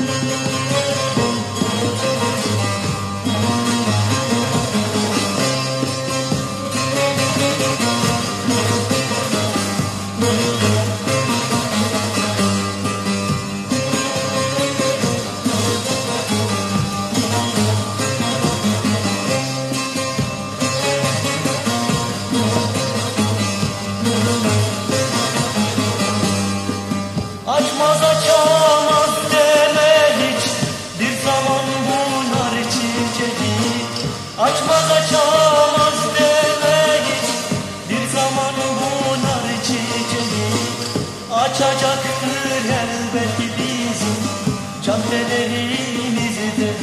Açmaz açamaz deme hiç, bir zaman bunlar çiçeği. Açmaz açamaz deme hiç, bir zaman bunlar çiçeği. Açacaktır elbet bizim caddelerimizi de.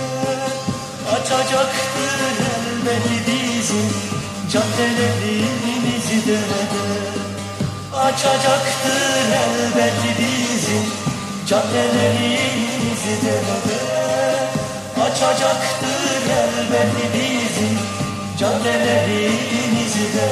Açacaktır elbet bizim caddelerimizi de. Açacaktır elbet bizim caddelerimizi de. Açacaktır elbet bizim caddelerimizi de.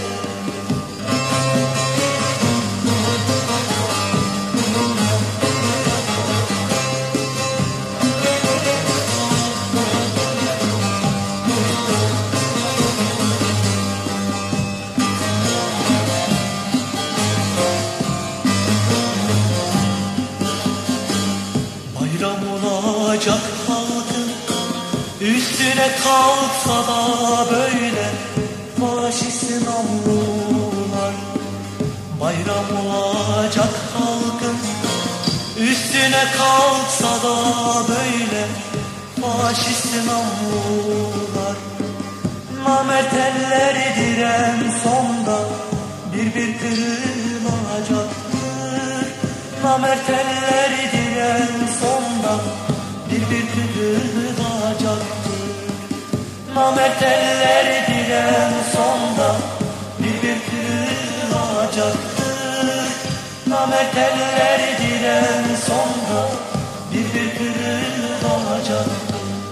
Olacak halkın üstüne kalksa da böyle faşist namlular. Bayram olacak halkın üstüne kalksa da böyle faşist namlular. Namert ellerdir en sonda bir kırılacaktır. Namert ellerdir en sonda bir kırılacaktır. Namert ellerdir en sonda bir kırılacaktır. Namert ellerdir en sonda bir kırılacaktır.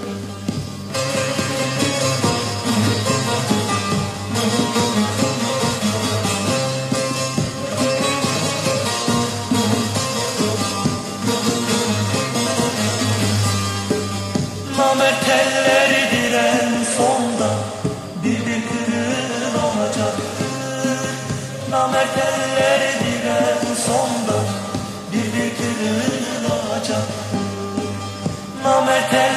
Namert ellerdir en sonda bir kırılacaktır. Namert ellerdir en sonda bir kırılacaktır. Namert